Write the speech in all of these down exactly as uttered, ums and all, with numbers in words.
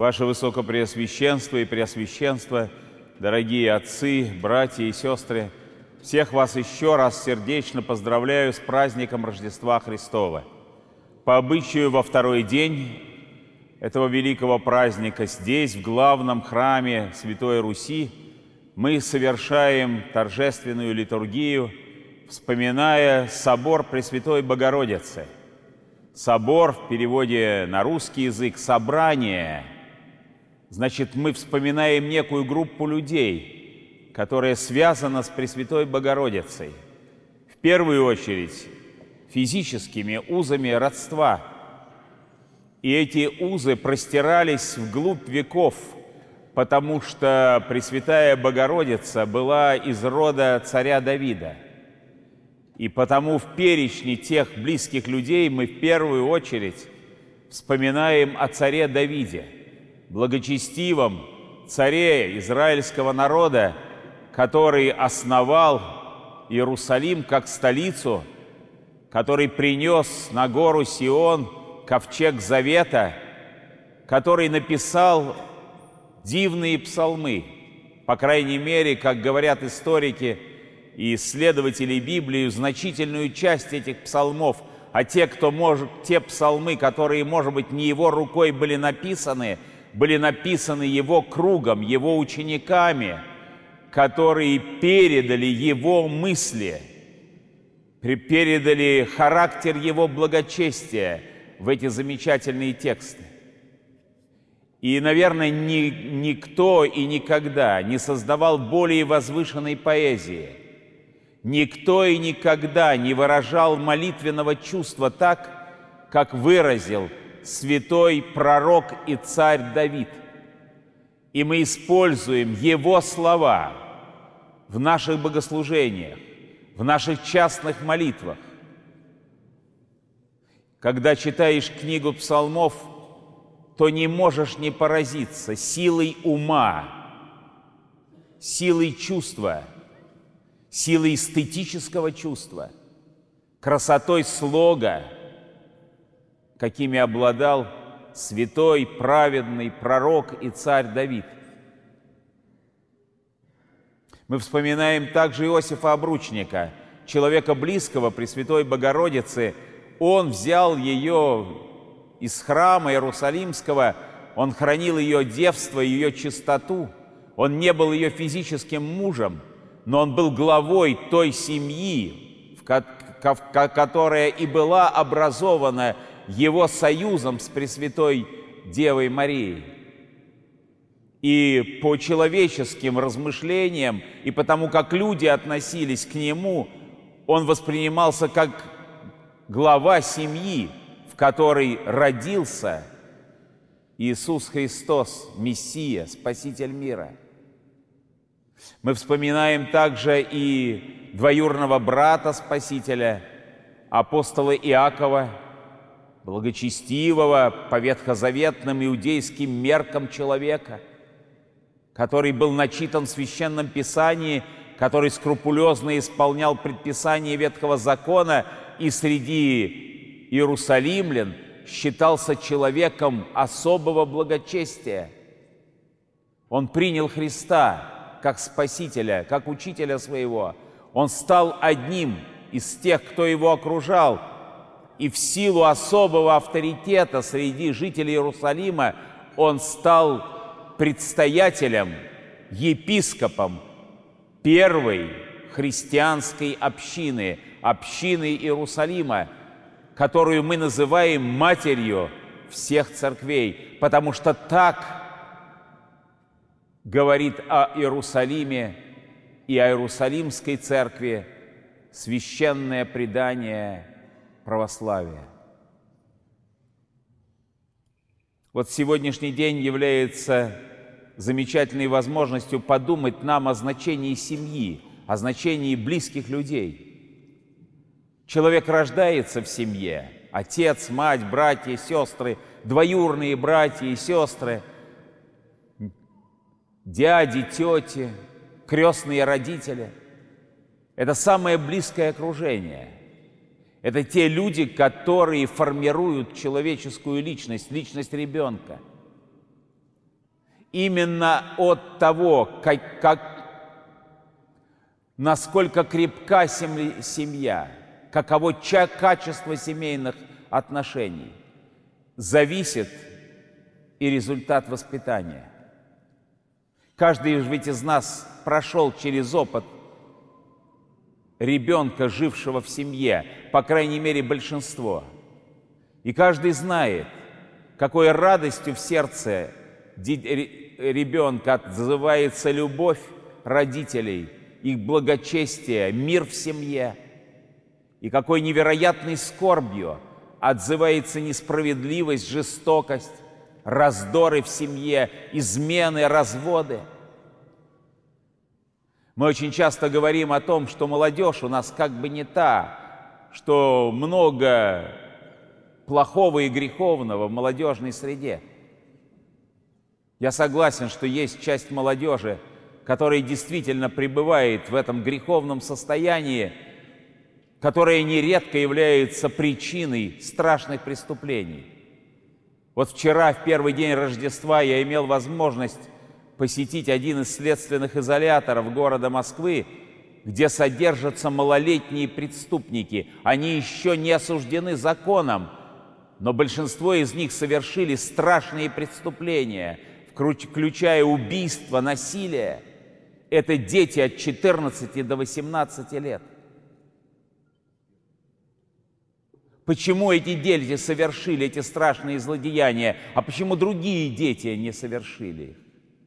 Ваше Высокопреосвященство и Преосвященство, дорогие отцы, братья и сестры, всех вас еще раз сердечно поздравляю с праздником Рождества Христова. По обычаю во второй день этого великого праздника здесь, в главном храме Святой Руси, мы совершаем торжественную литургию, вспоминая собор Пресвятой Богородицы. Собор в переводе на русский язык «собрание». Значит, мы вспоминаем некую группу людей, которая связана с Пресвятой Богородицей. В первую очередь физическими узами родства. И эти узы простирались вглубь веков, потому что Пресвятая Богородица была из рода царя Давида. И потому в перечне тех близких людей мы в первую очередь вспоминаем о царе Давиде, благочестивом царе израильского народа, который основал Иерусалим как столицу, который принес на гору Сион ковчег Завета, который написал дивные псалмы, по крайней мере, как говорят историки и исследователи Библии, значительную часть этих псалмов, а те, кто может, те псалмы, которые, может быть, не его рукой были написаны, были написаны его кругом, его учениками, которые передали его мысли, передали характер его благочестия в эти замечательные тексты. И, наверное, ни, никто и никогда не создавал более возвышенной поэзии. Никто и никогда не выражал молитвенного чувства так, как выразил святой пророк и царь Давид. И мы используем его слова в наших богослужениях, в наших частных молитвах. Когда читаешь книгу псалмов, то не можешь не поразиться силой ума, силой чувства, силой эстетического чувства, красотой слога, какими обладал святой, праведный пророк и царь Давид. Мы вспоминаем также Иосифа Обручника, человека близкого Пресвятой Богородицы. Он взял ее из храма Иерусалимского, он хранил ее девство, ее чистоту. Он не был ее физическим мужем, но он был главой той семьи, которая и была образована его союзом с Пресвятой Девой Марией. И по человеческим размышлениям, и потому как люди относились к нему, он воспринимался как глава семьи, в которой родился Иисус Христос, Мессия, Спаситель мира. Мы вспоминаем также и двоюродного брата Спасителя, апостола Иакова, благочестивого по ветхозаветным иудейским меркам человека, который был начитан в Священном Писании, который скрупулезно исполнял предписания Ветхого Закона и среди иерусалимлян считался человеком особого благочестия. Он принял Христа как Спасителя, как Учителя своего. Он стал одним из тех, кто его окружал, и в силу особого авторитета среди жителей Иерусалима он стал предстоятелем, епископом первой христианской общины, общины Иерусалима, которую мы называем матерью всех церквей, потому что так говорит о Иерусалиме и о Иерусалимской церкви священное предание православия. Вот сегодняшний день является замечательной возможностью подумать нам о значении семьи, о значении близких людей. Человек рождается в семье. Отец, мать, братья, сестры, двоюродные братья и сестры, дяди, тети, крестные родители. Это самое близкое окружение. Это те люди, которые формируют человеческую личность, личность ребенка. именно от того, как, как, насколько крепка семья, каково качество семейных отношений, зависит и результат воспитания. Каждый ведь из нас прошел через опыт ребенка, жившего в семье, по крайней мере, большинство. И каждый знает, какой радостью в сердце ребенка отзывается любовь родителей, их благочестие, мир в семье, и какой невероятной скорбью отзывается несправедливость, жестокость, раздоры в семье, измены, разводы. Мы очень часто говорим о том, что молодежь у нас как бы не та, что много плохого и греховного в молодежной среде. Я согласен, что есть часть молодежи, которая действительно пребывает в этом греховном состоянии, которое нередко является причиной страшных преступлений. Вот вчера, в первый день Рождества, я имел возможность посетить один из следственных изоляторов города Москвы, где содержатся малолетние преступники. Они еще не осуждены законом, но большинство из них совершили страшные преступления, включая убийство, насилие. Это дети от четырнадцати до восемнадцати лет. Почему эти дети совершили эти страшные злодеяния, а почему другие дети не совершили их?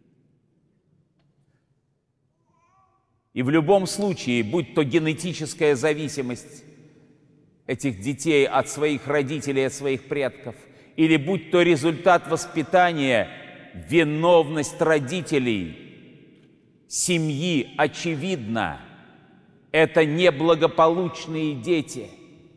И в любом случае, будь то генетическая зависимость этих детей от своих родителей, от своих предков, или будь то результат воспитания, виновность родителей, семьи очевидна. Это неблагополучные дети.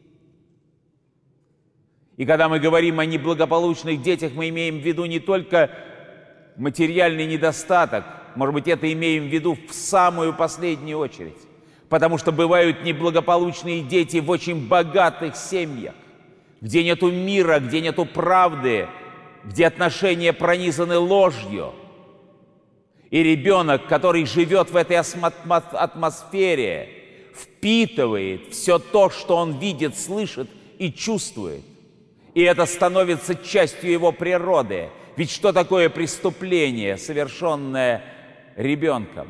И когда мы говорим о неблагополучных детях, мы имеем в виду не только материальный недостаток, может быть, это имеем в виду в самую последнюю очередь, потому что бывают неблагополучные дети в очень богатых семьях, где нету мира, где нету правды, где отношения пронизаны ложью. И ребенок, который живет в этой атмосфере, впитывает все то, что он видит, слышит и чувствует. И это становится частью его природы. Ведь что такое преступление, совершенное ребенком?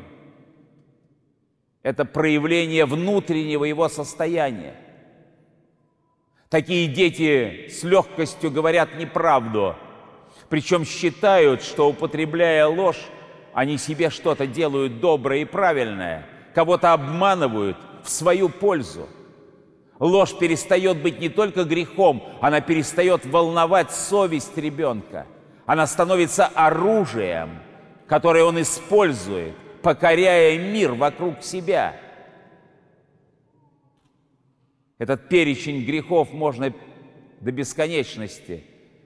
Это проявление внутреннего его состояния. Такие дети с легкостью говорят неправду, причем считают, что, употребляя ложь, они себе что-то делают доброе и правильное, кого-то обманывают в свою пользу. Ложь перестает быть не только грехом, она перестает волновать совесть ребенка. Она становится оружием, которое он использует, покоряя мир вокруг себя. Этот перечень грехов можно до бесконечности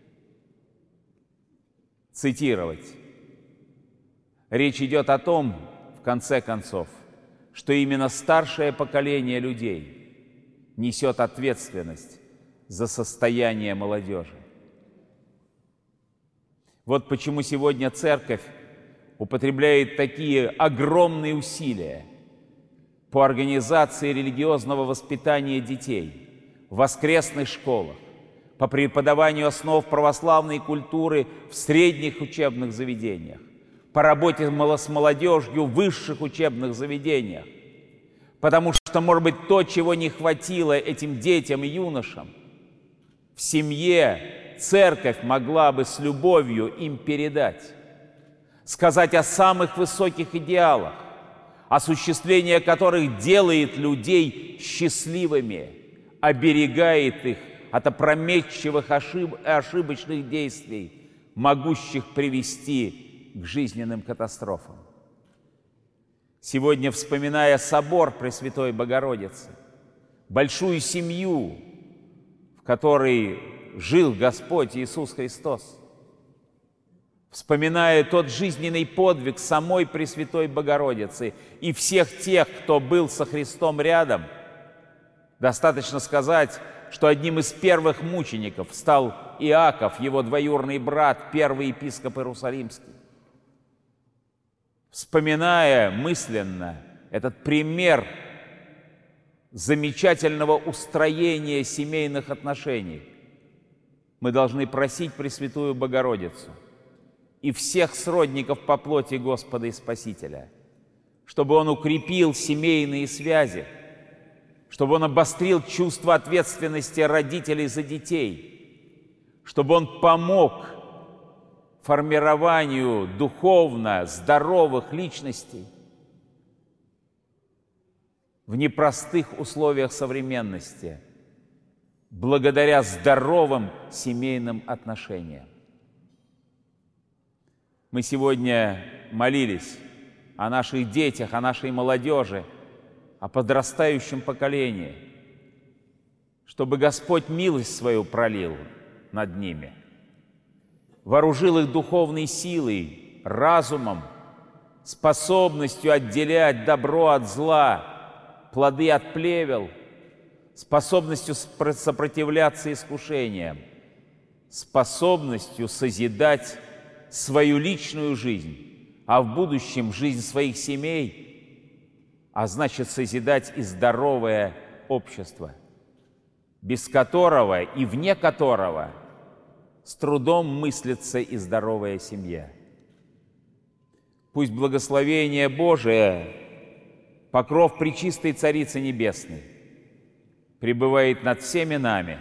цитировать. Речь идет о том, в конце концов, что именно старшее поколение людей несет ответственность за состояние молодежи. Вот почему сегодня церковь употребляет такие огромные усилия по организации религиозного воспитания детей в воскресных школах, по преподаванию основ православной культуры в средних учебных заведениях, по работе с молодежью в высших учебных заведениях. Потому что, может быть, то, чего не хватило этим детям и юношам, в семье церковь могла бы с любовью им передать. Сказать о самых высоких идеалах, осуществление которых делает людей счастливыми, оберегает их от опрометчивых ошиб... ошибочных действий, могущих привести к жизненным катастрофам. Сегодня, вспоминая собор Пресвятой Богородицы, большую семью, в которой жил Господь Иисус Христос, вспоминая тот жизненный подвиг самой Пресвятой Богородицы и всех тех, кто был со Христом рядом, достаточно сказать, что одним из первых мучеников стал Иаков, его двоюродный брат, первый епископ Иерусалимский. вспоминая мысленно этот пример замечательного устроения семейных отношений, мы должны просить Пресвятую Богородицу и всех сродников по плоти Господа и Спасителя, чтобы Он укрепил семейные связи, чтобы Он обострил чувство ответственности родителей за детей, чтобы Он помог формированию духовно здоровых личностей в непростых условиях современности, благодаря здоровым семейным отношениям. Мы сегодня молились о наших детях, о нашей молодежи, о подрастающем поколении, чтобы Господь милость свою пролил над ними, вооружил их духовной силой, разумом, способностью отделять добро от зла, плоды от плевел, способностью сопротивляться искушениям, способностью созидать свою личную жизнь, а в будущем жизнь своих семей, а значит созидать и здоровое общество, без которого и вне которого с трудом мыслится и здоровая семья. Пусть благословение Божие, покров Пречистой Царицы Небесной, пребывает над всеми нами,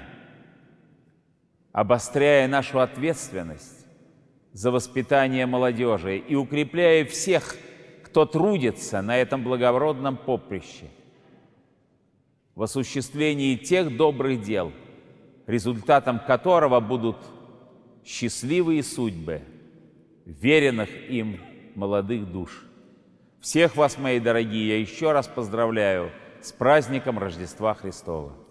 обостряя нашу ответственность за воспитание молодежи и укрепляя всех, кто трудится на этом благородном поприще, в осуществлении тех добрых дел, результатом которого будут счастливые судьбы веренных им молодых душ. Всех вас, мои дорогие, я еще раз поздравляю с праздником Рождества Христова.